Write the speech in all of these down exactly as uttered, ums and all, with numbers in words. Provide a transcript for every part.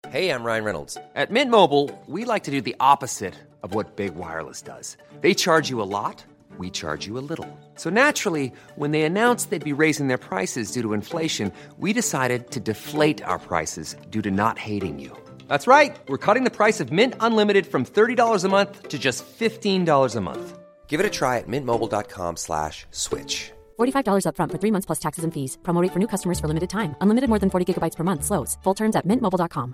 Hey, I'm Ryan Reynolds. At Mint Mobile, we like to do the opposite of what Big Wireless does. They charge you a lot, we charge you a little. So naturally, when they announced they'd be raising their prices due to inflation, we decided to deflate our prices due to not hating you. That's right. We're cutting the price of Mint Unlimited from thirty dollars a month to just fifteen dollars a month. Give it a try at mintmobile.com slash switch. forty-five dollars up front for three months plus taxes and fees. Promo rate for new customers for limited time. Unlimited more than forty gigabytes per month. Slows full terms at mint mobile dot com.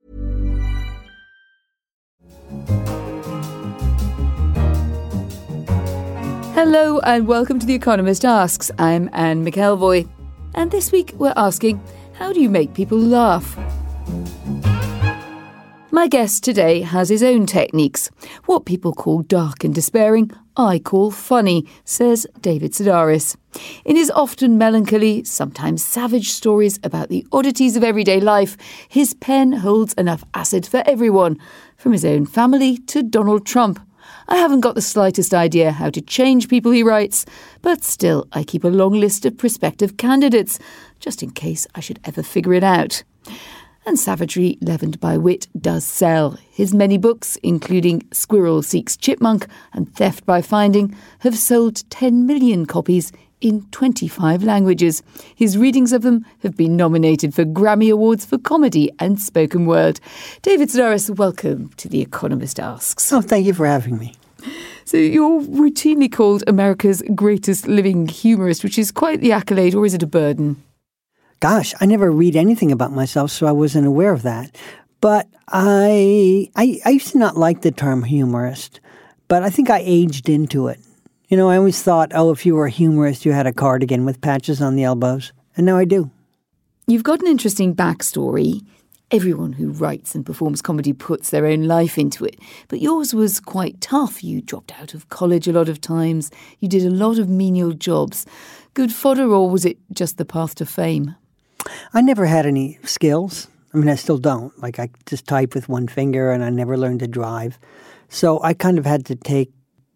Hello and welcome to The Economist Asks. I'm Anne McElvoy. And this week we're asking, how do you make people laugh? My guest today has his own techniques. What people call dark and despairing, I call funny, says David Sedaris. In his often melancholy, sometimes savage stories about the oddities of everyday life, his pen holds enough acid for everyone, from his own family to Donald Trump. I haven't got the slightest idea how to change people, he writes, but still I keep a long list of prospective candidates, just in case I should ever figure it out. And savagery leavened by wit does sell. His many books, including Squirrel Seeks Chipmunk and Theft by Finding, have sold ten million copies in twenty-five languages. His readings of them have been nominated for Grammy Awards for comedy and spoken word. David Sedaris, welcome to The Economist Asks. Oh, thank you for having me. So you're routinely called America's greatest living humorist, which is quite the accolade, or is it a burden? Gosh, I never read anything about myself, so I wasn't aware of that. But I, I, I used to not like the term humorist, but I think I aged into it. You know, I always thought, oh, if you were a humorist, you had a cardigan with patches on the elbows. And now I do. You've got an interesting backstory. Everyone who writes and performs comedy puts their own life into it. But yours was quite tough. You dropped out of college a lot of times. You did a lot of menial jobs. Good fodder, or was it just the path to fame? I never had any skills. I mean, I still don't. Like, I just type with one finger, and I never learned to drive. So I kind of had to take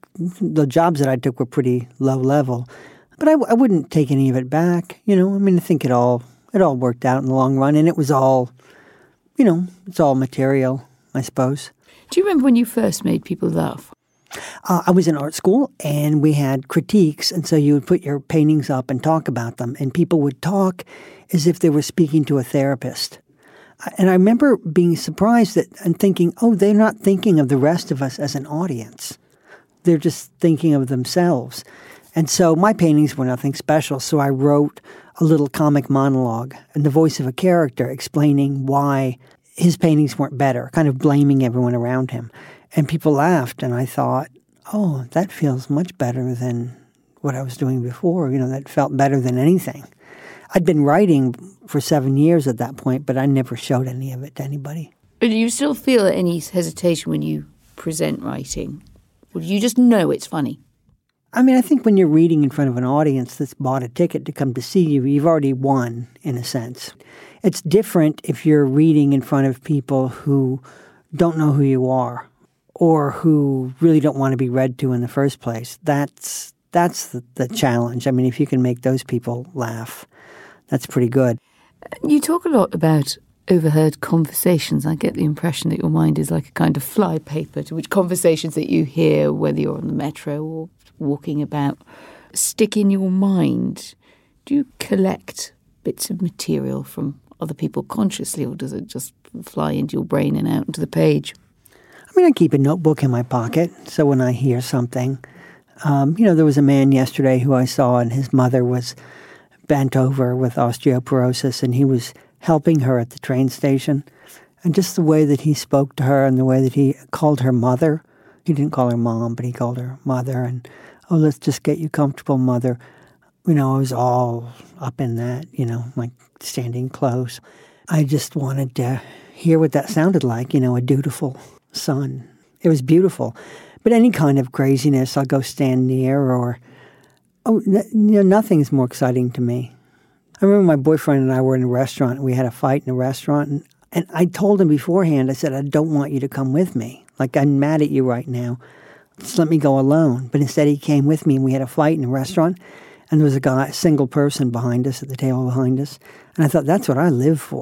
the jobs that I took were pretty low level, but I, I wouldn't take any of it back. You know, I mean, I think it all it all worked out in the long run, and it was all, you know, it's all material, I suppose. Do you remember when you first made people laugh? Uh, I was in art school, and we had critiques, and so you would put your paintings up and talk about them, and people would talk as if they were speaking to a therapist. And I remember being surprised that and thinking, oh, they're not thinking of the rest of us as an audience. They're just thinking of themselves. And so my paintings were nothing special, so I wrote a little comic monologue in the voice of a character explaining why his paintings weren't better, kind of blaming everyone around him. And people laughed, and I thought, oh, that feels much better than what I was doing before. You know, that felt better than anything. I'd been writing for seven years at that point, but I never showed any of it to anybody. Do you still feel any hesitation when you present writing? Or do you just know it's funny? I mean, I think when you're reading in front of an audience that's bought a ticket to come to see you, you've already won, in a sense. It's different if you're reading in front of people who don't know who you are or who really don't want to be read to in the first place. That's that's the, the challenge. I mean, if you can make those people laugh, that's pretty good. You talk a lot about overheard conversations. I get the impression that your mind is like a kind of flypaper to which conversations that you hear, whether you're on the metro or walking about, stick in your mind. Do you collect bits of material from other people consciously, or does it just fly into your brain and out into the page? I mean, I keep a notebook in my pocket, so when I hear something, um, you know, there was a man yesterday who I saw, and his mother was bent over with osteoporosis, and he was helping her at the train station. And just the way that he spoke to her and the way that he called her mother, he didn't call her mom, but he called her mother, and, oh, let's just get you comfortable, mother. You know, I was all up in that, you know, like standing close. I just wanted to hear what that sounded like, you know, a dutiful son. It was beautiful. But any kind of craziness, I'll go stand near, or, oh, you know, nothing's more exciting to me. I remember my boyfriend and I were in a restaurant, and we had a fight in a restaurant, and, and I told him beforehand, I said, I don't want you to come with me. Like, I'm mad at you right now. Just let me go alone. But instead he came with me, and we had a fight in a restaurant, and there was a guy, a single person behind us, at the table behind us. And I thought, that's what I live for.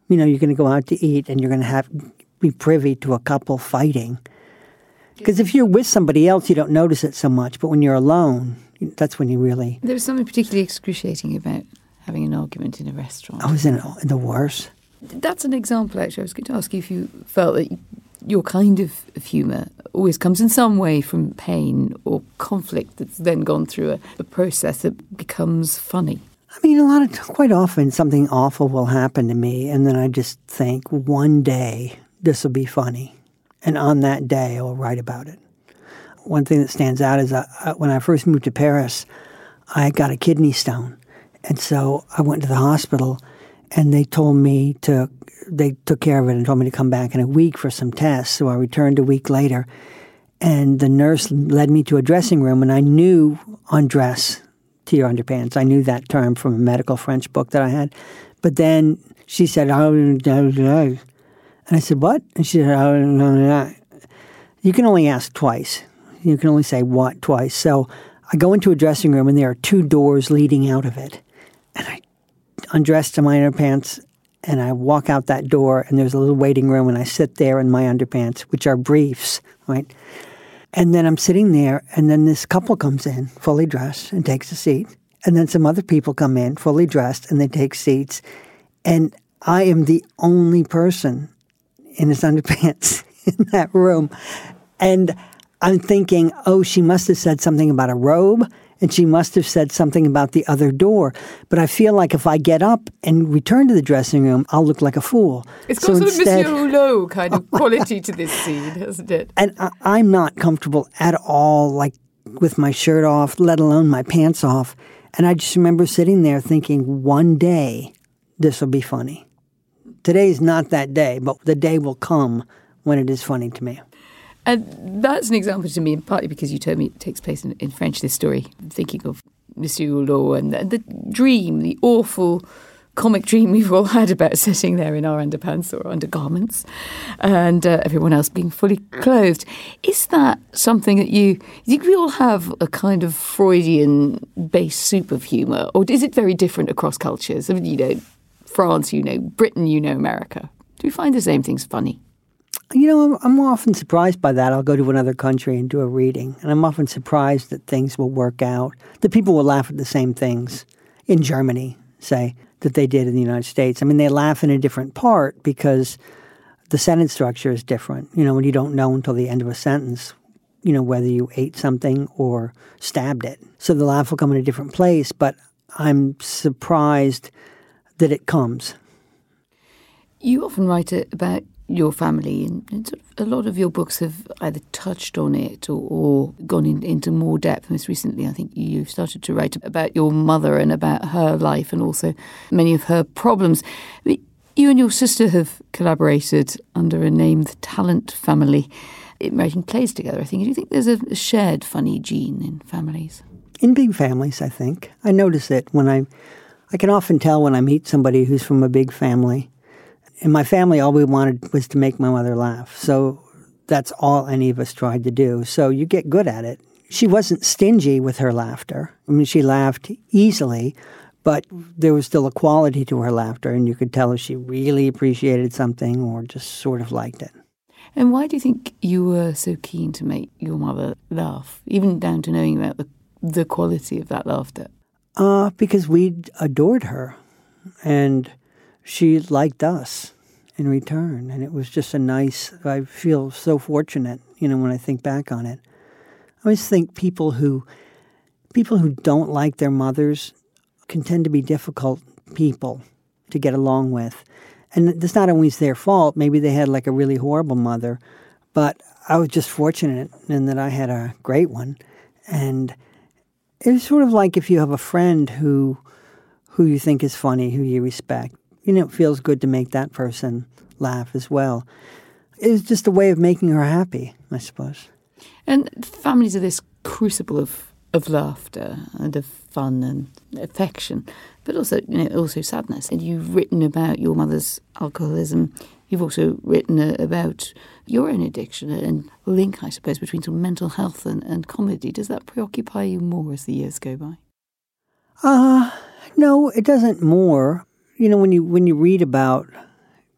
You know, you're going to go out to eat and you're going to have be privy to a couple fighting. Because if you're with somebody else, you don't notice it so much. But when you're alone, that's when you really... There was something particularly excruciating about having an argument in a restaurant. I was in, in the worst. That's an example, actually. I was going to ask you if you felt that your kind of, of humour always comes in some way from pain or conflict that's then gone through a, a process that becomes funny. I mean, a lot of, quite often something awful will happen to me, and then I just think, one day this will be funny. And on that day, I'll write about it. One thing that stands out is uh, when I first moved to Paris, I got a kidney stone. And so I went to the hospital, and they told me to, they took care of it and told me to come back in a week for some tests. So I returned a week later, and the nurse led me to a dressing room, and I knew undress to your underpants. I knew that term from a medical French book that I had. But then she said, oh, and I said, what? And she said, oh, you can only ask twice. You can only say what twice. So I go into a dressing room, and there are two doors leading out of it. And I undress to my underpants, and I walk out that door, and there's a little waiting room, and I sit there in my underpants, which are briefs, right? And then I'm sitting there, and then this couple comes in, fully dressed, and takes a seat. And then some other people come in, fully dressed, and they take seats. And I am the only person in his underpants in that room. And I'm thinking, oh, she must have said something about a robe, and she must have said something about the other door. But I feel like if I get up and return to the dressing room, I'll look like a fool. It's got so sort instead, of Monsieur Hulot kind of quality to this scene, hasn't it? And I, I'm not comfortable at all, like with my shirt off, let alone my pants off. And I just remember sitting there thinking, one day this will be funny. Today's not that day, but the day will come when it is funny to me. And that's an example to me, and partly because you told me it takes place in, in French, this story. I'm thinking of Monsieur Hulot and the, the dream, the awful comic dream we've all had about sitting there in our underpants or undergarments and uh, everyone else being fully clothed. Is that something that you, you think we all have a kind of Freudian base soup of humour, or is it very different across cultures? I mean, you know, France, you know, Britain, you know, America. Do we find the same things funny? You know, I'm, I'm often surprised by that. I'll go to another country and do a reading, and I'm often surprised that things will work out, that people will laugh at the same things in Germany, say, that they did in the United States. I mean, they laugh in a different part because the sentence structure is different. You know, when you don't know until the end of a sentence, you know, whether you ate something or stabbed it. So the laugh will come in a different place, but I'm surprised that it comes. You often write about your family, and, and sort of a lot of your books have either touched on it or, or gone in, into more depth. Most recently, I think you've started to write about your mother and about her life and also many of her problems. I mean, you and your sister have collaborated under a name, The Talent Family, in writing plays together, I think. Do you think there's a shared funny gene in families? In big families, I think. I notice it when I... I can often tell when I meet somebody who's from a big family. In my family, all we wanted was to make my mother laugh. So that's all any of us tried to do. So you get good at it. She wasn't stingy with her laughter. I mean, she laughed easily, but there was still a quality to her laughter, and you could tell if she really appreciated something or just sort of liked it. And why do you think you were so keen to make your mother laugh, even down to knowing about the, the quality of that laughter? Uh, because we adored her, and she liked us in return. And it was just a nice, I feel so fortunate, you know, when I think back on it. I always think people who, people who don't like their mothers can tend to be difficult people to get along with. And it's not always their fault. Maybe they had like a really horrible mother, but I was just fortunate in that I had a great one. And it's sort of like if you have a friend who, who you think is funny, who you respect. You know, it feels good to make that person laugh as well. It's just a way of making her happy, I suppose. And families are this crucible of, of laughter and of fun and affection, but also, you know, also sadness. And you've written about your mother's alcoholism. You've also written uh, about your own addiction and link, I suppose, between sort of mental health and, and comedy. Does that preoccupy you more as the years go by? Uh, no, it doesn't more. You know, when you when you read about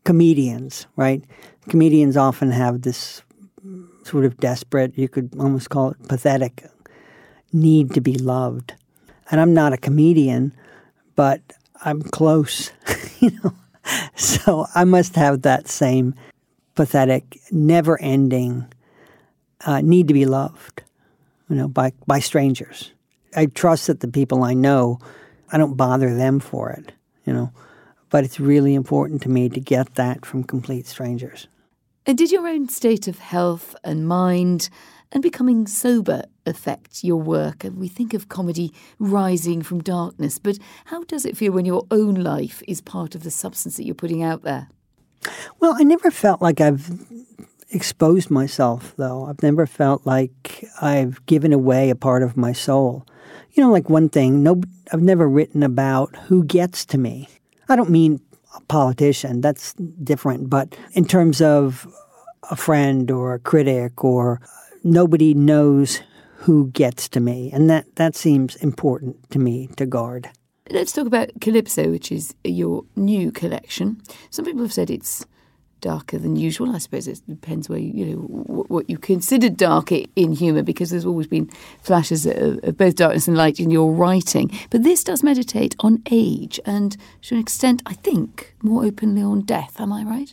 comedians, right? Comedians often have this sort of desperate, you could almost call it pathetic, need to be loved. And I'm not a comedian, but I'm close, you know. So I must have that same pathetic, never-ending uh, need to be loved, you know, by, by strangers. I trust that the people I know, I don't bother them for it, you know. But it's really important to me to get that from complete strangers. And did your own state of health and mind and becoming sober affect your work? And we think of comedy rising from darkness, but how does it feel when your own life is part of the substance that you're putting out there? Well, I never felt like I've exposed myself, though. I've never felt like I've given away a part of my soul. You know, like one thing, no, I've never written about who gets to me. I don't mean a politician, that's different, but in terms of a friend or a critic, or nobody knows who gets to me, and that, that seems important to me to guard. Let's talk about Calypso, which is your new collection. Some people have said it's darker than usual. I suppose it depends where you, you know, what you consider dark in humour, because there's always been flashes of both darkness and light in your writing. But this does meditate on age and, to an extent, I think, more openly on death. Am I right?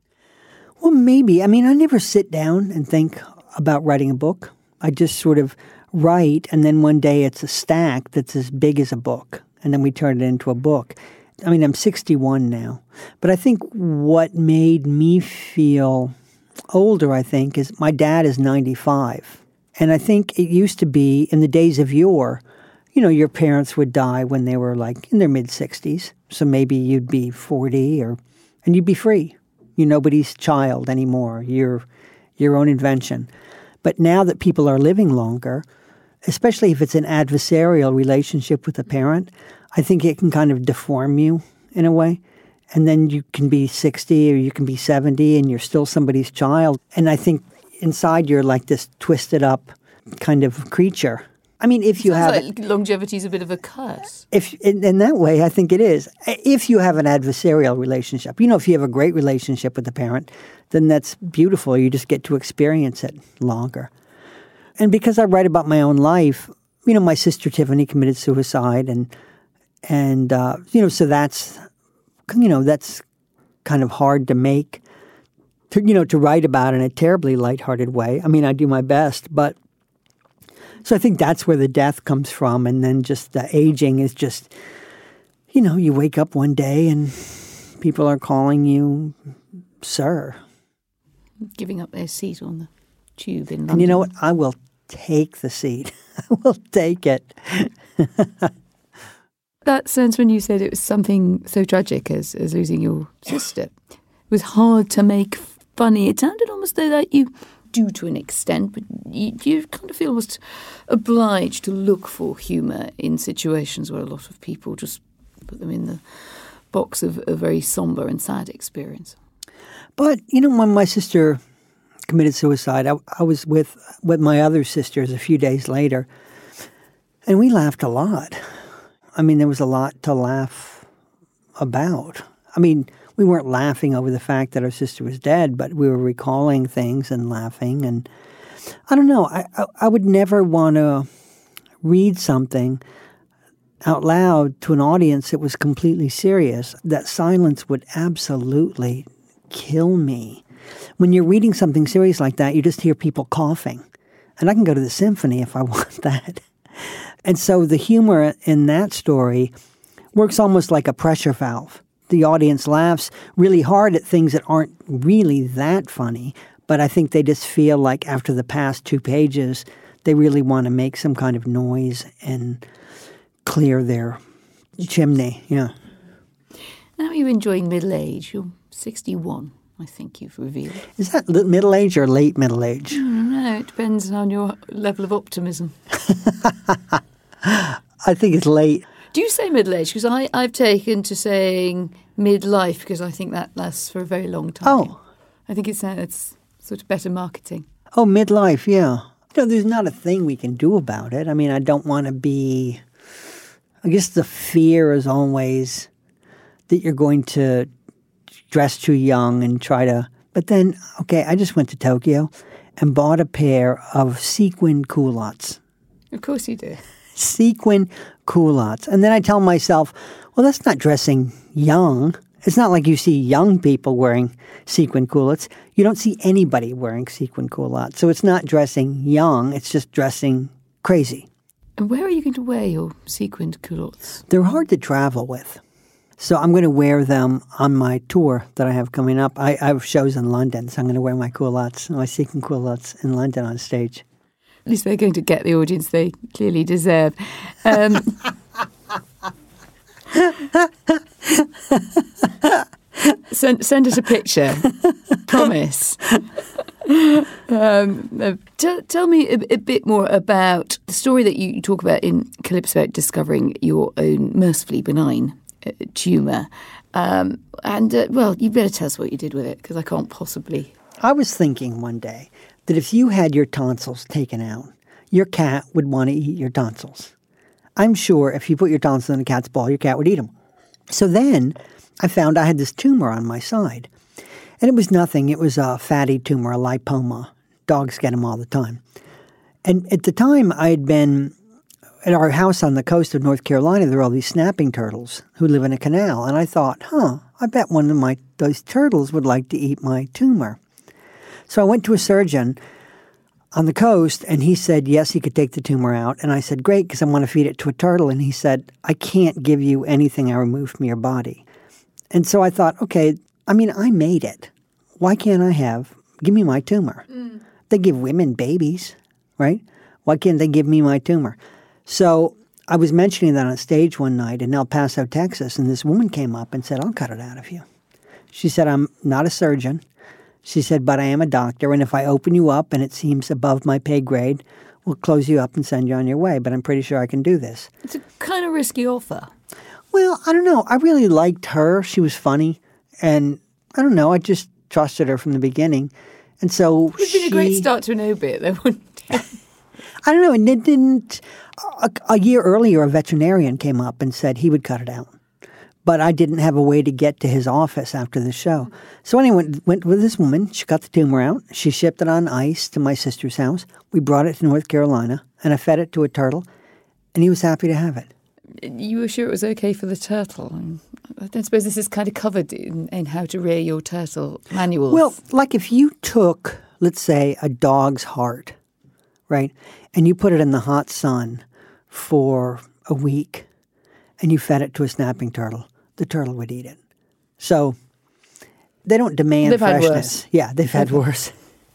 Well, maybe. I mean, I never sit down and think about writing a book. I just sort of write, and then one day it's a stack that's as big as a book, and then we turn it into a book. I mean, I'm sixty-one now, but I think what made me feel older, I think, is my dad is ninety-five. And I think it used to be, in the days of yore, you know, your parents would die when they were like in their mid-sixties. So maybe you'd be forty, or and you'd be free. You're nobody's child anymore. You're your own invention. But now that people are living longer, especially if it's an adversarial relationship with a parent, I think it can kind of deform you in a way. And then you can be sixty or you can be seventy and you're still somebody's child. And I think inside you're like this twisted up kind of creature. I mean, if you Sounds have... like longevity is a bit of a curse. If in, in that way, I think it is. If you have an adversarial relationship, you know, if you have a great relationship with the parent, then that's beautiful. You just get to experience it longer. And because I write about my own life, you know, my sister Tiffany committed suicide, and and uh, you know, so that's you know that's kind of hard to make, to you know, to write about in a terribly lighthearted way. I mean, I do my best, but so I think that's where the death comes from, and then just the aging is just, you know, you wake up one day and people are calling you sir, giving up their seat on the tube in London. And you know what? I will take the seat. I will take it. That sense when you said it was something so tragic as, as losing your sister, it was hard to make funny. It sounded almost though that you do to an extent, but you, you kind of feel almost obliged to look for humour in situations where a lot of people just put them in the box of a very sombre and sad experience. But, you know, when my sister committed suicide, I, I was with, with my other sisters a few days later, and we laughed a lot. I mean, there was a lot to laugh about. I mean, we weren't laughing over the fact that our sister was dead, but we were recalling things and laughing. And I don't know, I, I, I would never want to read something out loud to an audience that was completely serious. That silence would absolutely kill me. When you're reading something serious like that, you just hear people coughing. And I can go to the symphony if I want that. And so the humor in that story works almost like a pressure valve. The audience laughs really hard at things that aren't really that funny, but I think they just feel like after the past two pages, they really want to make some kind of noise and clear their chimney. Yeah. Now you're enjoying middle age. You're sixty-one, I think you've revealed. Is that middle age or late middle age? I don't know. It depends on your level of optimism. I think it's late. Do you say middle age? Because I I've taken to saying midlife because I think that lasts for a very long time. Oh. I think it's, uh, it's sort of better marketing. Oh, midlife, yeah. You know, there's not a thing we can do about it. I mean, I don't want to be... I guess the fear is always that you're going to dress too young and try to, but then, okay, I just went to Tokyo and bought a pair of sequin culottes. Of course you do. Sequin culottes. And then I tell myself, well, that's not dressing young. It's not like you see young people wearing sequin culottes. You don't see anybody wearing sequin culottes. So it's not dressing young. It's just dressing crazy. And where are you going to wear your sequined culottes? They're hard to travel with. So I'm going to wear them on my tour that I have coming up. I, I have shows in London, so I'm going to wear my culottes, my sequin culottes in London on stage. At least they're going to get the audience they clearly deserve. Um, send, send us a picture. Promise. Um, uh, tell, tell me a, a bit more about the story that you, you talk about in Calypso about discovering your own mercifully benign uh, tumour. Um, and, uh, well, you better tell us what you did with it, because I can't possibly... I was thinking one day that if you had your tonsils taken out, your cat would want to eat your tonsils. I'm sure if you put your tonsils in a cat's paw, your cat would eat them. So then I found I had this tumor on my side. And it was nothing. It was a fatty tumor, a lipoma. Dogs get them all the time. And at the time, I had been at our house on the coast of North Carolina. There were all these snapping turtles who live in a canal. And I thought, huh, I bet one of my those turtles would like to eat my tumor. So I went to a surgeon on the coast, and he said, yes, he could take the tumor out. And I said, great, because I want to feed it to a turtle. And he said, I can't give you anything I removed from your body. And so I thought, okay, I mean, I made it. Why can't I have, give me my tumor? Mm. They give women babies, right? Why can't they give me my tumor? So I was mentioning that on stage one night in El Paso, Texas, and this woman came up and said, I'll cut it out of you. She said, I'm not a surgeon. She said, but I am a doctor, and if I open you up and it seems above my pay grade, we'll close you up and send you on your way, but I'm pretty sure I can do this. It's a kind of risky offer. Well, I don't know. I really liked her. She was funny, and I don't know. I just trusted her from the beginning. And so it would have been a great start to an obit, though, wouldn't it? I don't know. And it didn't. A, a year earlier, a veterinarian came up and said he would cut it out. But I didn't have a way to get to his office after the show. So anyway, went, went with this woman. She got the tumor out. She shipped it on ice to my sister's house. We brought it to North Carolina, and I fed it to a turtle, and he was happy to have it. You were sure it was okay for the turtle? I don't suppose this is kind of covered in, in how to rear your turtle manuals. Well, like if you took, let's say, a dog's heart, right, and you put it in the hot sun for a week, and you fed it to a snapping turtle, the turtle would eat it. So they don't demand they've freshness. Had worse. Yeah, they've had worse.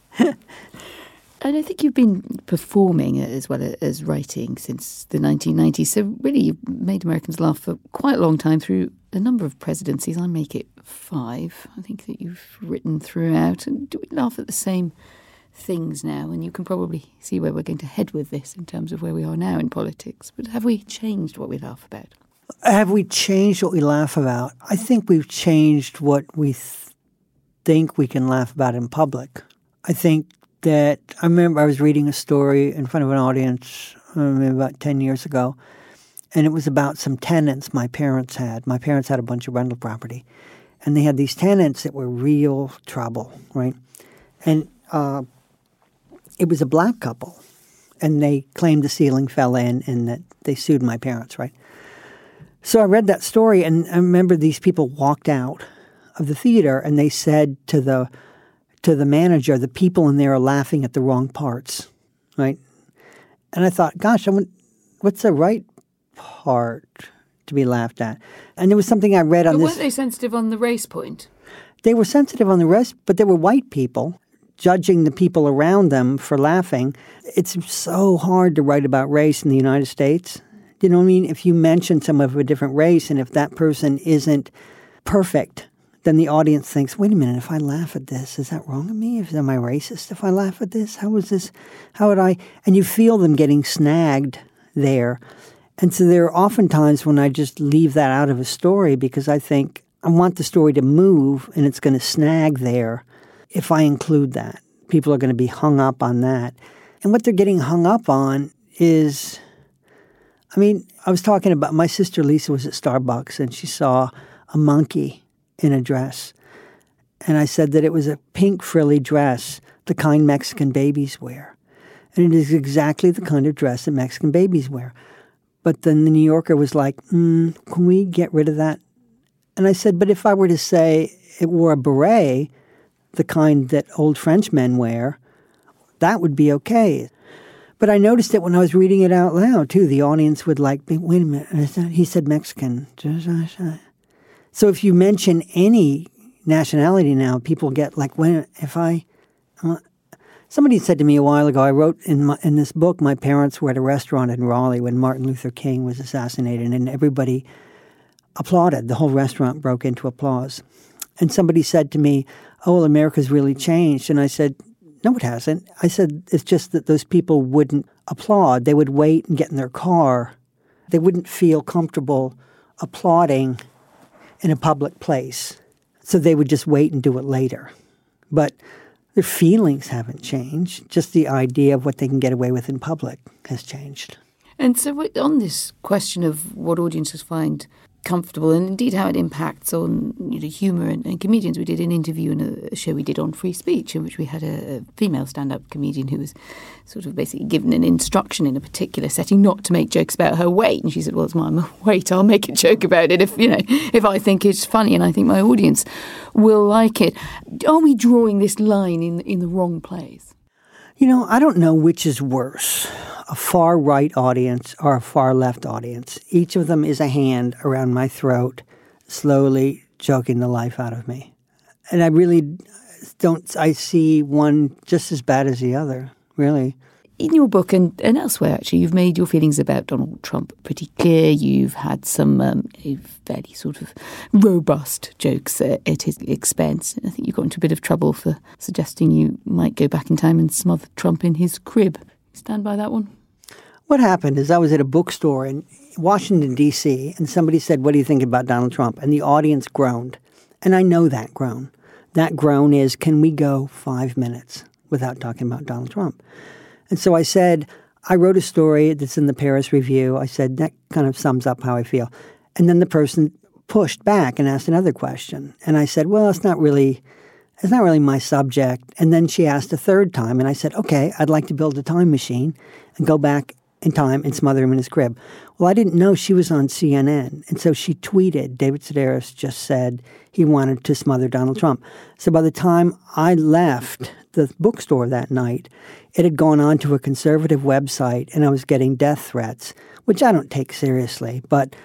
And I think you've been performing as well as writing since the nineteen nineties. So really you've made Americans laugh for quite a long time through a number of presidencies. I make it five, I think, that you've written throughout. And do we laugh at the same things now? And you can probably see where we're going to head with this in terms of where we are now in politics. But have we changed what we laugh about? Have we changed what we laugh about? I think we've changed what we th- think we can laugh about in public. I think that I remember I was reading a story in front of an audience um, about ten years ago, and it was about some tenants my parents had. My parents had a bunch of rental property, and they had these tenants that were real trouble, right? And uh, it was a black couple, and they claimed the ceiling fell in and that they sued my parents, right? So I read that story, and I remember these people walked out of the theater, and they said to the to the manager, the people in there are laughing at the wrong parts, right? And I thought, gosh, I went, what's the right part to be laughed at? And there was something I read on but this. Weren't they sensitive on the race point? They were sensitive on the rest, but they were white people judging the people around them for laughing. It's so hard to write about race in the United States. You know what I mean? If you mention someone of a different race, and if that person isn't perfect, then the audience thinks, wait a minute, if I laugh at this, is that wrong of me? If, am I racist if I laugh at this? How is this? How would I? And you feel them getting snagged there. And so there are often times when I just leave that out of a story because I think I want the story to move and it's going to snag there if I include that. People are going to be hung up on that. And what they're getting hung up on is, I mean, I was talking about, my sister Lisa was at Starbucks and she saw a monkey in a dress. And I said that it was a pink frilly dress, the kind Mexican babies wear. And it is exactly the kind of dress that Mexican babies wear. But then the New Yorker was like, mm, can we get rid of that? And I said, but if I were to say it wore a beret, the kind that old French men wear, that would be okay. But I noticed it when I was reading it out loud, too. The audience would like, wait a minute, he said Mexican. So if you mention any nationality now, people get like, when if I... Uh, somebody said to me a while ago, I wrote in my, in this book, my parents were at a restaurant in Raleigh when Martin Luther King was assassinated, and everybody applauded. The whole restaurant broke into applause. And somebody said to me, oh, well, America's really changed. And I said, no, it hasn't. I said, it's just that those people wouldn't applaud. They would wait and get in their car. They wouldn't feel comfortable applauding in a public place. So they would just wait and do it later. But their feelings haven't changed. Just the idea of what they can get away with in public has changed. And so on this question of what audiences find comfortable and indeed how it impacts on, you know, humour and, and comedians, we did an interview in a, a show we did on free speech in which we had a, a female stand-up comedian who was sort of basically given an instruction in a particular setting not to make jokes about her weight. And she said, well, it's my weight, I'll make a joke about it if, you know, if I think it's funny and I think my audience will like it. Are we drawing this line in in the wrong place? You know, I don't know which is worse, a far-right audience or a far-left audience. Each of them is a hand around my throat, slowly choking the life out of me. And I really don't, I see one just as bad as the other, really. In your book and, and elsewhere, actually, you've made your feelings about Donald Trump pretty clear. You've had some um, fairly sort of robust jokes uh, at his expense. I think you got into a bit of trouble for suggesting you might go back in time and smother Trump in his crib. Stand by that one? What happened is I was at a bookstore in Washington, D C, and somebody said, what do you think about Donald Trump? And the audience groaned. And I know that groan. That groan is, can we go five minutes without talking about Donald Trump? And so I said, I wrote a story that's in the Paris Review. I said, that kind of sums up how I feel. And then the person pushed back and asked another question. And I said, well, it's not really, it's not really my subject. And then she asked a third time. And I said, okay, I'd like to build a time machine and go back in time and smother him in his crib. Well, I didn't know she was on C N N. And so she tweeted, David Sedaris just said he wanted to smother Donald Trump. So by the time I left the bookstore that night, it had gone on to a conservative website and I was getting death threats, which I don't take seriously, but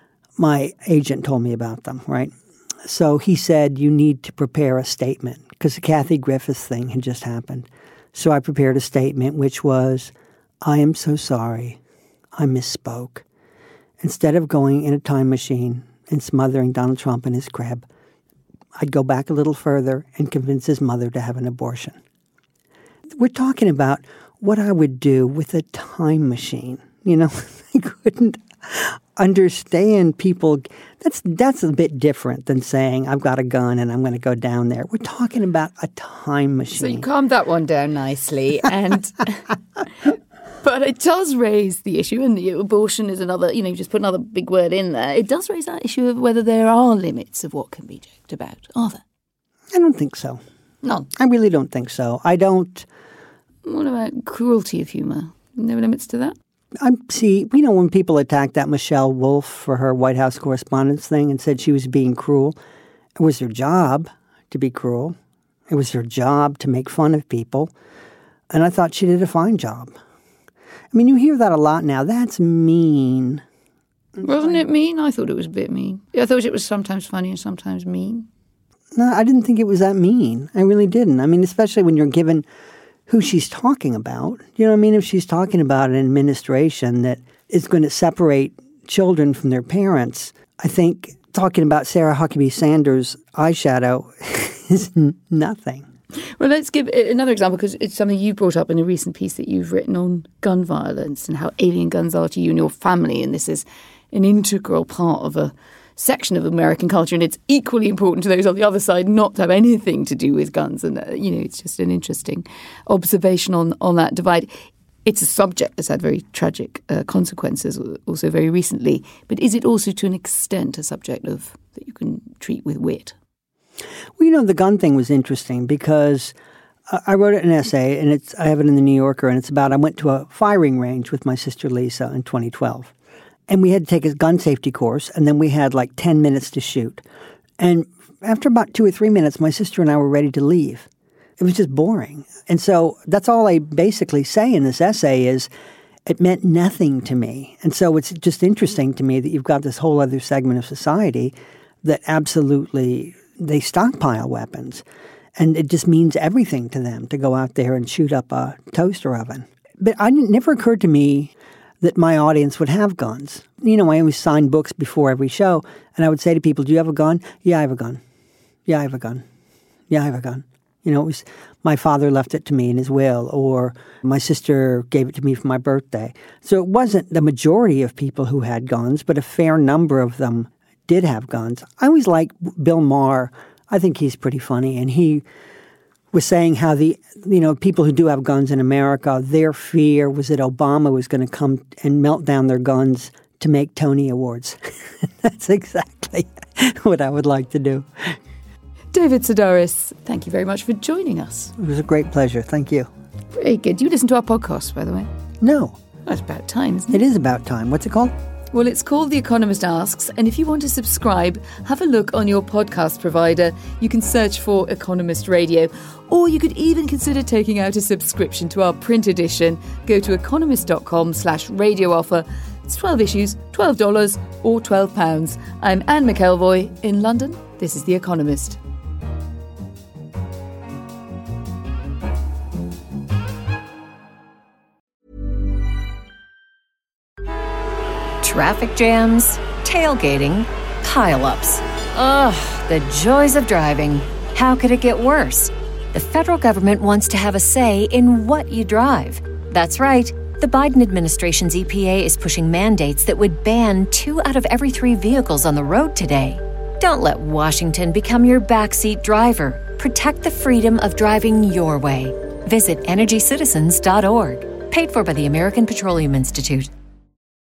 my agent told me about them, right? So he said, you need to prepare a statement because the Kathy Griffiths thing had just happened. So I prepared a statement which was, I am so sorry. I misspoke. Instead of going in a time machine and smothering Donald Trump in his crib, I'd go back a little further and convince his mother to have an abortion. We're talking about what I would do with a time machine. You know, I couldn't understand people. That's that's a bit different than saying, I've got a gun and I'm going to go down there. We're talking about a time machine. So you calmed that one down nicely. and But it does raise the issue, and the abortion is another, you know, you just put another big word in there. It does raise that issue of whether there are limits of what can be joked about, are there? I don't think so. None? I really don't think so. I don't... What about cruelty of humour? No limits to that? I see, you know, when people attacked that Michelle Wolf for her White House correspondence thing and said she was being cruel, it was her job to be cruel. It was her job to make fun of people. And I thought she did a fine job. I mean, you hear that a lot now. That's mean. Wasn't it mean? I thought it was a bit mean. I thought it was sometimes funny and sometimes mean. No, I didn't think it was that mean. I really didn't. I mean, especially when you're given who she's talking about. You know what I mean? If she's talking about an administration that is going to separate children from their parents, I think talking about Sarah Huckabee Sanders' eyeshadow is nothing. Well, let's give another example, because it's something you brought up in a recent piece that you've written on gun violence and how alien guns are to you and your family. And this is an integral part of a section of American culture, and it's equally important to those on the other side not to have anything to do with guns. And, uh, you know, it's just an interesting observation on, on that divide. It's a subject that's had very tragic uh, consequences also very recently. But is it also to an extent a subject of that you can treat with wit? Well, you know, the gun thing was interesting because I wrote an essay, and it's I have it in the New Yorker, and it's about I went to a firing range with my sister Lisa in twenty twelve. And we had to take a gun safety course, and then we had like ten minutes to shoot. And after about two or three minutes, my sister and I were ready to leave. It was just boring. And so that's all I basically say in this essay is it meant nothing to me. And so it's just interesting to me that you've got this whole other segment of society that absolutely, they stockpile weapons. And it just means everything to them to go out there and shoot up a toaster oven. But I, it never occurred to me that my audience would have guns. You know, I always sign books before every show, and I would say to people, do you have a gun? Yeah, I have a gun. Yeah, I have a gun. Yeah, I have a gun. You know, it was my father left it to me in his will, or my sister gave it to me for my birthday. So it wasn't the majority of people who had guns, but a fair number of them did have guns. I always like Bill Maher. I think he's pretty funny, and he was saying how the, you know, people who do have guns in America, their fear was that Obama was going to come and melt down their guns to make Tony Awards. That's exactly what I would like to do. David Sedaris, thank you very much for joining us. It was a great pleasure. Thank you. Very good. You listen to our podcast, by the way? No. That's about time, isn't it? It is about time. What's it called? Well, it's called The Economist Asks, and if you want to subscribe, have a look on your podcast provider. You can search for Economist Radio, or you could even consider taking out a subscription to our print edition. Go to economist.com slash radio offer. It's twelve issues, twelve dollars or twelve pounds. I'm Anne McElvoy in London. This is The Economist. Traffic jams, tailgating, pile-ups. Ugh, the joys of driving. How could it get worse? The federal government wants to have a say in what you drive. That's right. The Biden administration's E P A is pushing mandates that would ban two out of every three vehicles on the road today. Don't let Washington become your backseat driver. Protect the freedom of driving your way. Visit energy citizens dot org. Paid for by the American Petroleum Institute.